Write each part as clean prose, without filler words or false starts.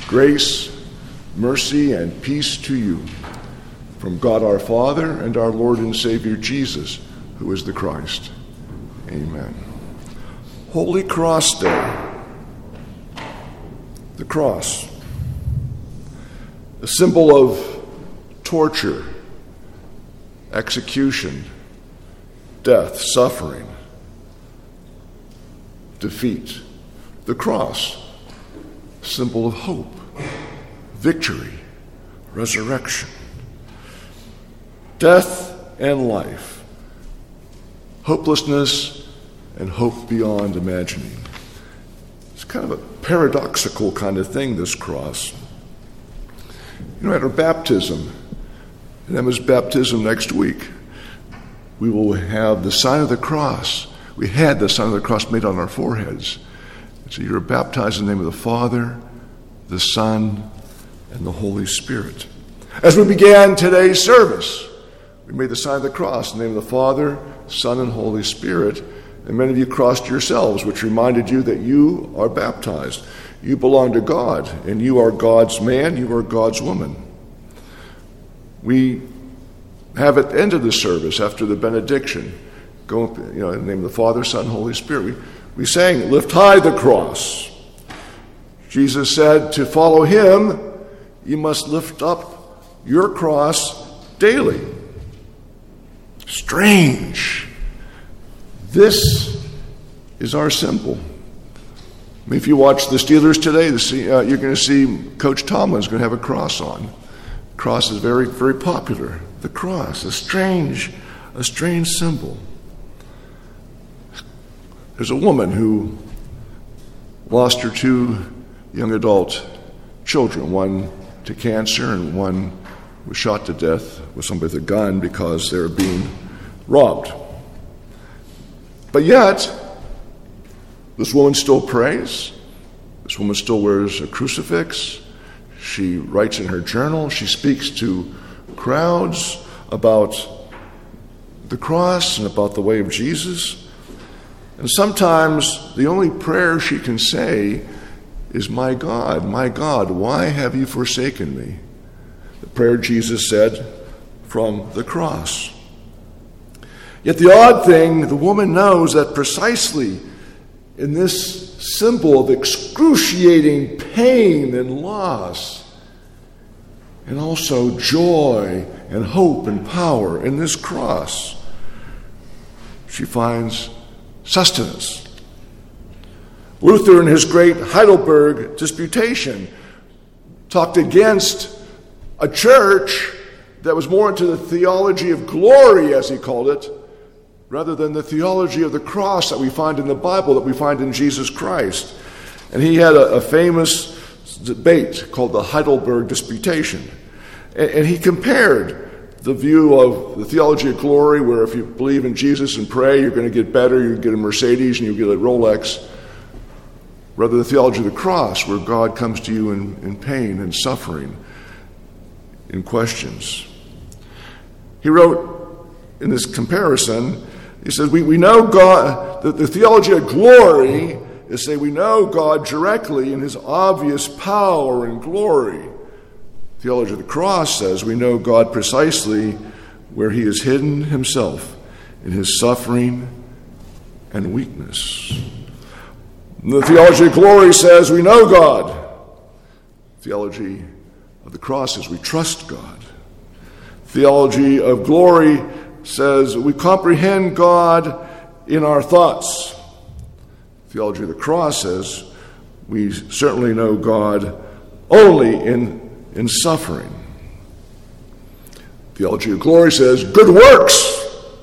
Grace, mercy, and peace to you from God our Father and our Lord and Savior Jesus, who is the Christ. Amen. Holy Cross Day. The cross, a symbol of torture, execution, death, suffering, defeat. The cross, symbol of hope, victory, resurrection. Death and life, hopelessness and hope beyond imagining. It's kind of a paradoxical kind of thing, this cross. At our baptism, and Emma's baptism next week, we will have the sign of the cross. We had the sign of the cross made on our foreheads. So you're baptized in the name of the Father, the Son, and the Holy Spirit. As we began today's service, we made the sign of the cross in the name of the Father, Son, and Holy Spirit. And many of you crossed yourselves, which reminded you that you are baptized. You belong to God, and you are God's man, you are God's woman. We have at the end of the service, after the benediction, go in the name of the Father, Son, Holy Spirit. We sang, "Lift high the cross." Jesus said to follow him, you must lift up your cross daily. Strange. This is our symbol. If you watch the Steelers today, you're going to see Coach Tomlin's going to have a cross on. The cross is very, very popular. The cross, a strange symbol. There's a woman who lost her two young adult children, one to cancer and one was shot to death with somebody with a gun because they were being robbed. But yet, this woman still prays. This woman still wears a crucifix. She writes in her journal. She speaks to crowds about the cross and about the way of Jesus. And sometimes the only prayer she can say is, my God, why have you forsaken me?" The prayer Jesus said from the cross. Yet the odd thing, the woman knows that precisely in this symbol of excruciating pain and loss, and also joy and hope and power in this cross, she finds sustenance. Luther, in his great Heidelberg Disputation, talked against a church that was more into the theology of glory, as he called it, rather than the theology of the cross that we find in the Bible, that we find in Jesus Christ. And he had a famous debate called the Heidelberg Disputation. And he compared the view of the theology of glory, where if you believe in Jesus and pray, you're going to get better, you get a Mercedes and you get a Rolex, rather the theology of the cross, where God comes to you in pain and suffering, in questions. He wrote in this comparison, he says, we know God, the theology of glory is say we know God directly in his obvious power and glory. Theology of the cross says we know God precisely where he has hidden himself in his suffering and weakness. And the theology of glory says we know God. Theology of the cross says we trust God. Theology of glory says we comprehend God in our thoughts. Theology of the cross says we certainly know God only in suffering. Theology of glory says good works.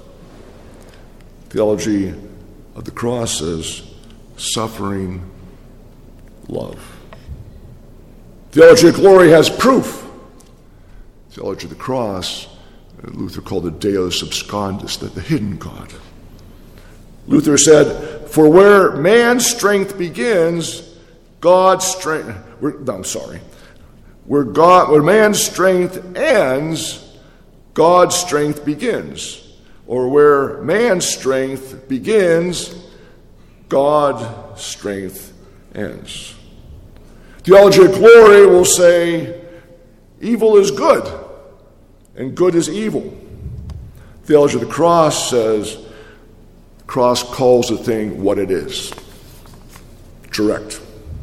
Theology of the cross says suffering love. Theology of glory has proof. Theology of the cross, Luther called it Deus abscondus, the hidden God. Luther said, for where man's strength begins, God's strength, where man's strength ends, God's strength begins. Or where man's strength begins, God's strength ends. Theology of glory will say evil is good and good is evil. Theology of the cross says the cross calls a thing what it is. Direct.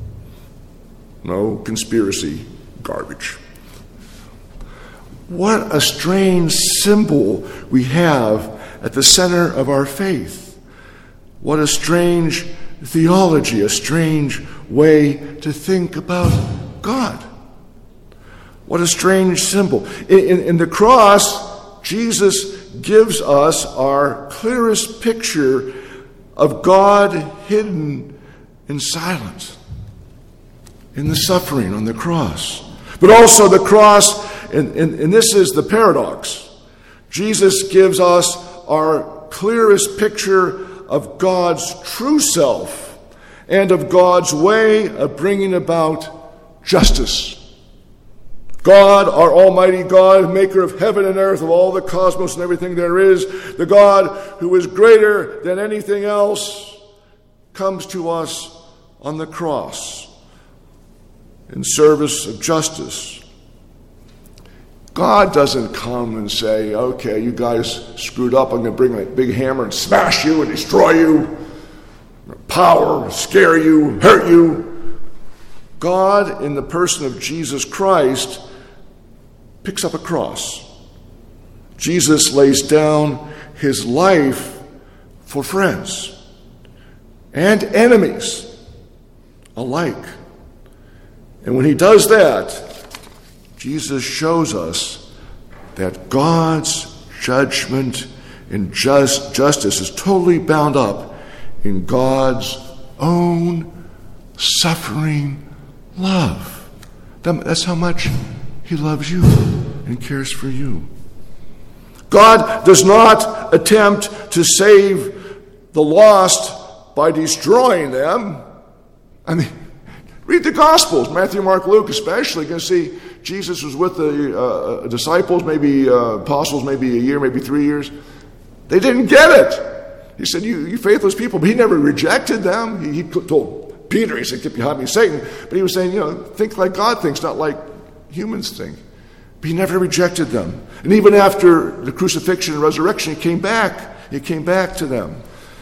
No conspiracy garbage. What a strange symbol we have at the center of our faith. What a strange theology, a strange way to think about God. What a strange symbol. In the cross, Jesus gives us our clearest picture of God hidden in silence, in the suffering on the cross. But also the cross, and this is the paradox. Jesus gives us our clearest picture of God's true self and of God's way of bringing about justice. God, our almighty God, maker of heaven and earth, of all the cosmos and everything there is, the God who is greater than anything else, comes to us on the cross in service of justice. God doesn't come and say, okay, you guys screwed up, I'm going to bring a big hammer and smash you and destroy you, power, scare you, hurt you. God, in the person of Jesus Christ, picks up a cross. Jesus lays down his life for friends and enemies alike. And when he does that, Jesus shows us that God's judgment and justice is totally bound up in God's own suffering love. That's how much he loves you and cares for you. God does not attempt to save the lost by destroying them. I mean, read the Gospels, Matthew, Mark, Luke especially. You can see Jesus was with the disciples, maybe apostles, maybe a year, maybe 3 years. They didn't get it. He said, you faithless people. But he never rejected them. He told Peter, he said, get behind me, Satan. But he was saying, think like God thinks, not like humans think. But he never rejected them. And even after the crucifixion and resurrection, he came back. He came back to them.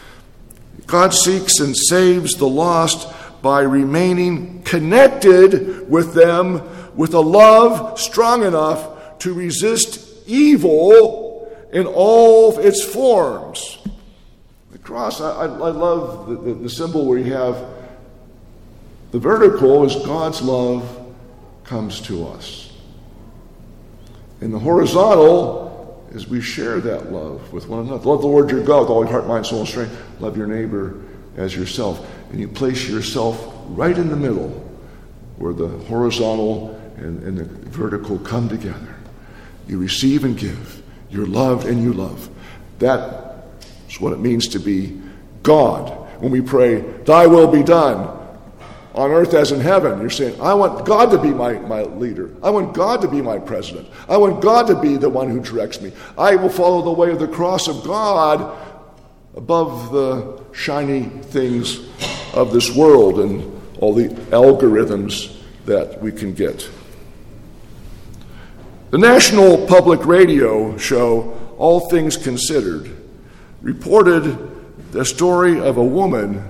God seeks and saves the lost by remaining connected with them with a love strong enough to resist evil in all of its forms. The cross, I love the symbol where you have the vertical is God's love comes to us. And the horizontal is we share that love with one another. Love the Lord your God with all your heart, mind, soul, and strength. Love your neighbor as yourself. And you place yourself right in the middle where the horizontal and the vertical come together. You receive and give. You're loved and you love. That is what it means to be God. When we pray, thy will be done on earth as in heaven, you're saying, I want God to be my leader. I want God to be my president. I want God to be the one who directs me. I will follow the way of the cross of God above the shiny things of this world and all the algorithms that we can get. The National Public Radio show, All Things Considered, reported the story of a woman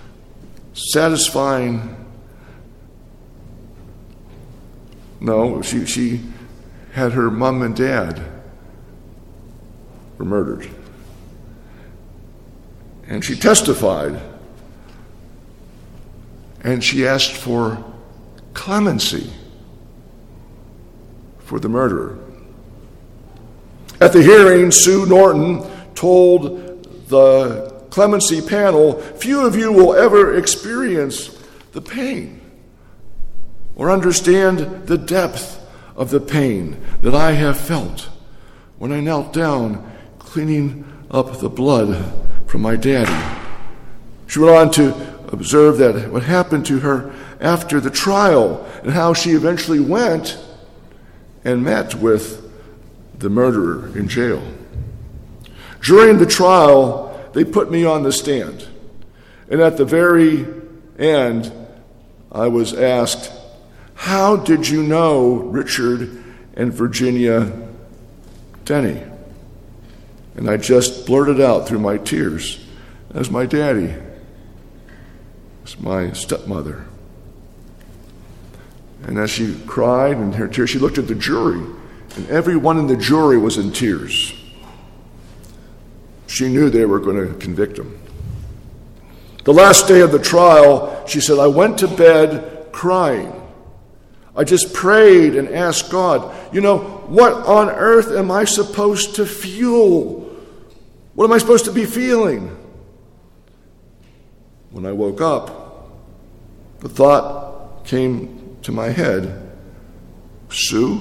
she had her mom and dad were murdered. And she testified, and she asked for clemency for the murderer. At the hearing, Sue Norton told the clemency panel, few of you will ever experience the pain or understand the depth of the pain that I have felt when I knelt down cleaning up the blood from my daddy. She went on to observe that what happened to her after the trial and how she eventually went and met with the murderer in jail. During the trial, they put me on the stand. And at the very end, I was asked, How did you know Richard and Virginia Denny? And I just blurted out through my tears, as my daddy, as my stepmother. And as she cried in her tears, she looked at the jury, and everyone in the jury was in tears. She knew they were going to convict him. The last day of the trial, she said, I went to bed crying. I just prayed and asked God, what on earth am I supposed to feel? What am I supposed to be feeling? When I woke up, the thought came to my head, Sue,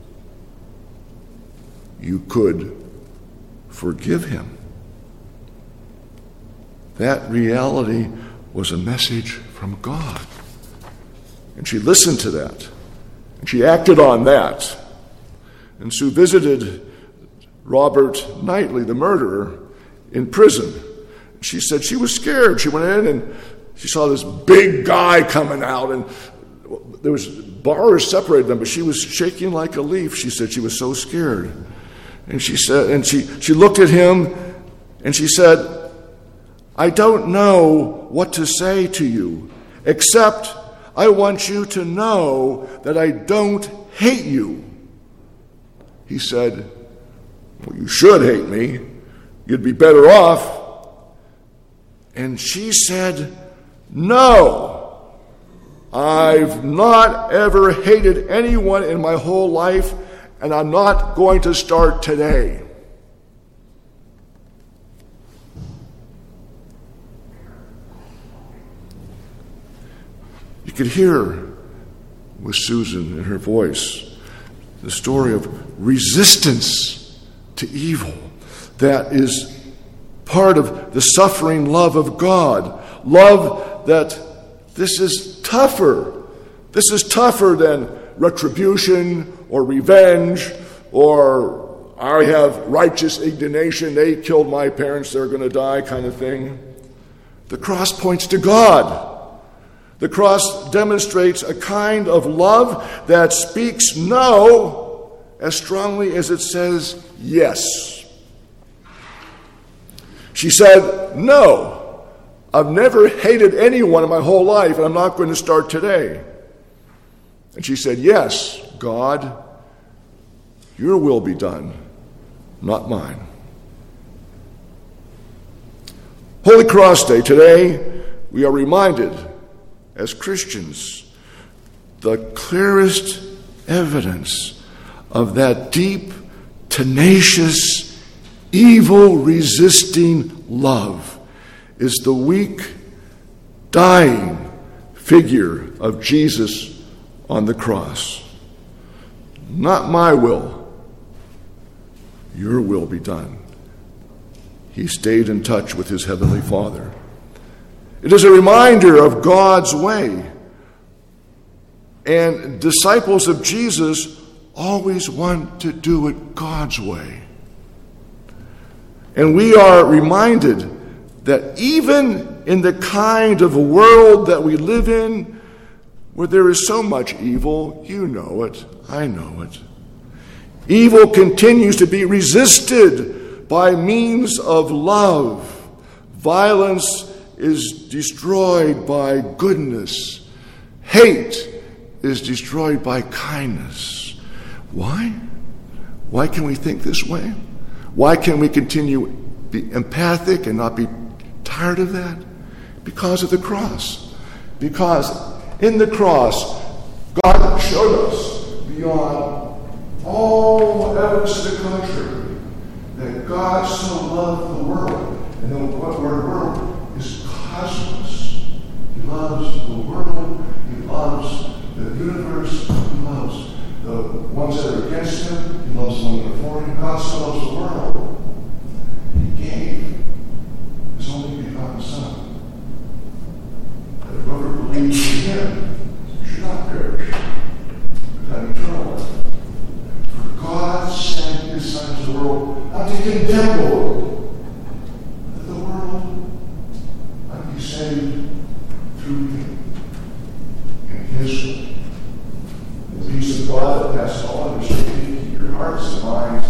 you could forgive him. That reality was a message from God. And she listened to that. And she acted on that. And Sue visited Robert Knightley, the murderer, in prison. She said she was scared. She went in and she saw this big guy coming out, and there was bars separated them, but she was shaking like a leaf. She said she was so scared. And she said, and she looked at him and she said, I don't know what to say to you, except I want you to know that I don't hate you. He said, well, you should hate me. You'd be better off. And she said, no, I've not ever hated anyone in my whole life, and I'm not going to start today. You could hear with Susan in her voice the story of resistance to evil that is part of the suffering love of God. Love that this is tougher. This is tougher than retribution or revenge or I have righteous indignation. They killed my parents, they're going to die kind of thing. The cross points to God. The cross demonstrates a kind of love that speaks no as strongly as it says yes. She said, no, I've never hated anyone in my whole life, and I'm not going to start today. And she said, yes, God, your will be done, not mine. Holy Cross Day, today we are reminded as Christians the clearest evidence of that deep, tenacious, evil-resisting love is the weak, dying figure of Jesus on the cross. Not my will, your will be done. He stayed in touch with his heavenly Father. It is a reminder of God's way. And disciples of Jesus always want to do it God's way. And we are reminded that even in the kind of a world that we live in, where there is so much evil, you know it, I know it. Evil continues to be resisted by means of love. Violence is destroyed by goodness. Hate is destroyed by kindness. Why? Why can we think this way? Why can we continue be empathic and not be tired of that? Because of the cross. Because in the cross, God showed us beyond all evidence to the contrary that God so loved the world. And the word world is cosmos. He loves the world. He loves the universe. He loves the ones that are against him. He loves the ones that are for him. God so loves the world. He gave his only begotten Son. That whoever believes in him should not perish, but have eternal life. For God sent his Son into the world not to condemn the world, but that the world might be saved through him and his way. that passes all understanding, keep your hearts and minds